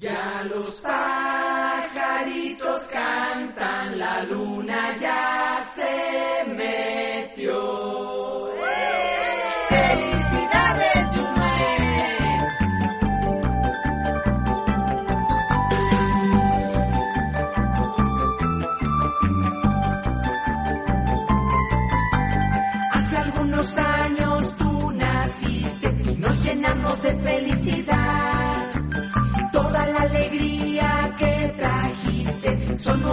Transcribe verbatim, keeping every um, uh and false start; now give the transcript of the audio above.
Ya los pajaritos cantan, la luna ya se metió. ¡Felicidades, Yumael! Hace algunos años tú naciste y nos llenamos de felicidad. Toda la alegría que trajiste son